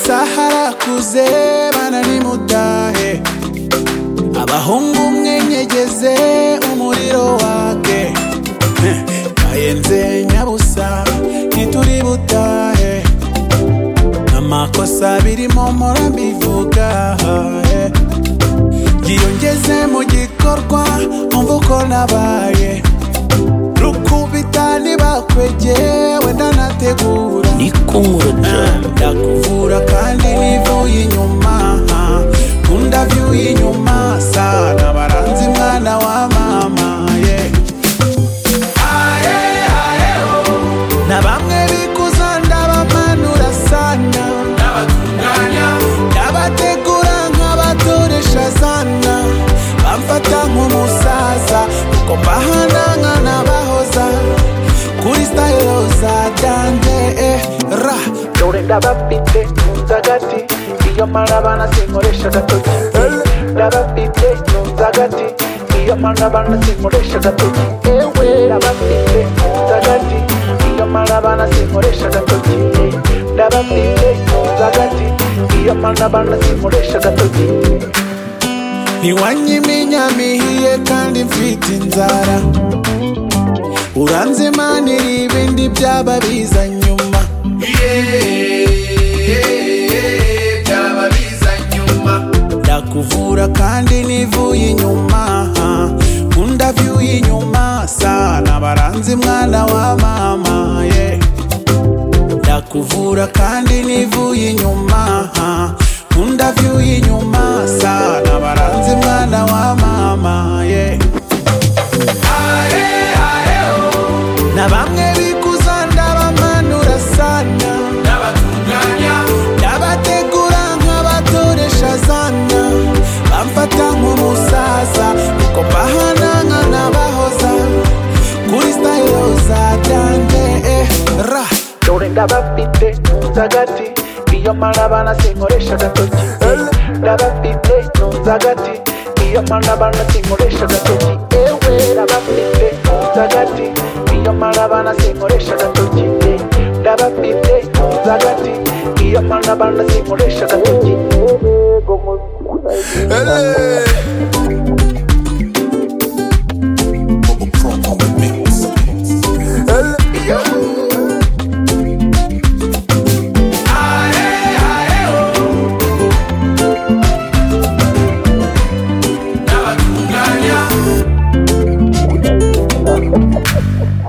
amasaha arakuze bana nimudahe abahungu mwenyegeze umuriro wake kayenze nyabusa ntituri butahe amakosa birimo mpora mbivuga yiyongeze mu gikorwa umva uko nabaye rukubita nibakwegeye wenda nategura ndakuvura kandi nivuye inyuma undavyuye inyuma sana baranzi mwana wa mama na bamwe bikuza ndabamanura sana ndabategura nk'abatoresha sana bamfata nk'umusaza kuko mbahananga n'abahoza kuri style za danje dore ndabafite nzagati iyo marabana sinkoresha gatoki ndabafite nzagati iyo marabana sinkoresha gatoki ewe ndabafite nzagati iyo marabana sinkoresha gatoki ndabafite nzagati iyo marabana sinkoresha gatoki ntiwanyimenya mihiye kandi mfite inzara uranzimanira ibindi byaba biza nyuma byaba biza nyuma ndakuvura kandi nivuye inyuma undavyuye inyuma sana baranzi mwana wa mama ndakuvura kandi nivuye inyuma undavyuye inyuma sana baranzi mwana wa mama na bamwe bikuza ndabamanura sana ndabategura nk'abatoresha sana bamfata nk'umusaza kuko mbahananga n'abahoza kuri style za danje dore ndabafite nzagati iyo marabana sinkoresha gatoki ndabafite nzagati iyo marabana sinkoresha gatoki ewe ndabafite nzagati iyo marabana sinkoresha gatoki ndabafite nzagati iyo marabana sinkoresha gatoki Thank you.